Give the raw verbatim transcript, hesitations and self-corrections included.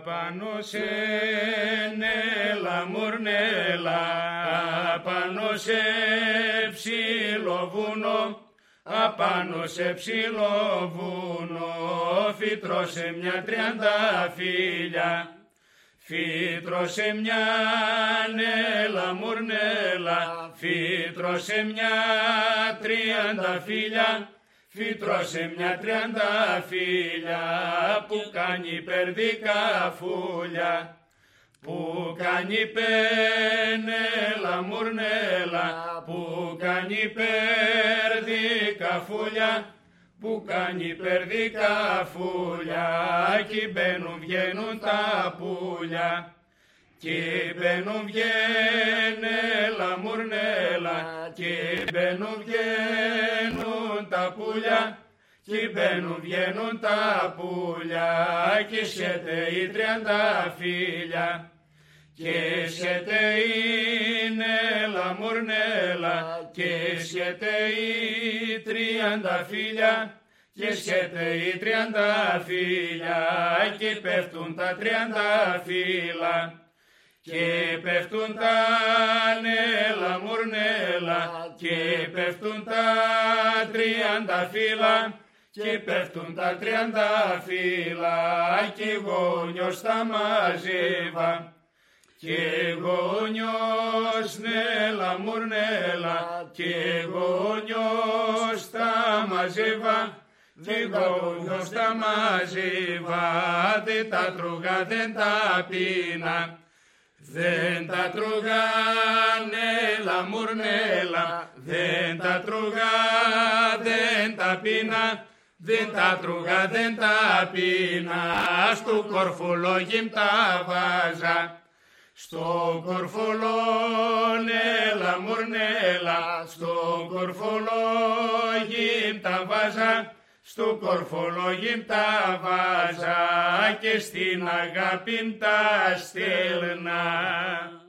Απάνω σε νέλα μουρνέλα, απάνω σε ψηλό βουνό, απάνω σε ψηλό βουνό, φύτρωσε μια τριανταφύλια. Φύτρωσε μια νέλα μουρνέλα, φύτρωσε μια τριανταφύλια, φύτρωσε μια τριανταφύλια που κάνει περδικά φούλια, που κάνει πενέλα μουρνέλα, που κάνει περδικά φούλια, που κάνει περδικά φούλια, κι μπαίνουν βγαίνουν τα πουλιά, κι μπαίνουν βγαίνελα μουρνέλα, κι μπαίνουν βγαίνουν τα πουλιά, κι μπαίνουν βγαίνουν τα πουλιά, κι σέτε οι τριανταφύλια. Και σέτε είναι μουρνέλα, και σέτε οι τριανταφύλια, και σέτε οι τριανταφύλια, και πέφτουν τα τριανταφύλα, και πέφτουν τα νέλα μουρνέλα, και πέφτουν τα τριανταφύλα, και πέφτουν τα τριανταφύλα, και γόνιος τα μαζεύα. Και γόνιος νέλα μουρνέλα, και γόνιος τα μαζεύα, και γόνιος τα μαζεύα, δεν τα τρώγα, δεν τα πίνα, δεν τα τρώγα νέλα μουρνέλα, δεν τα τρώγα, δεν τα πίνα, δεν τα τρώγα, δεν τα πίνα, στο κορφολόγιμ τα βάζα. Στο κορφολό νέλα μουρνέλα, στο κορφολόγιμ τα βάζα, στο κορφολόγιμ τα βάζα, και στην αγάπη τα στέλνα.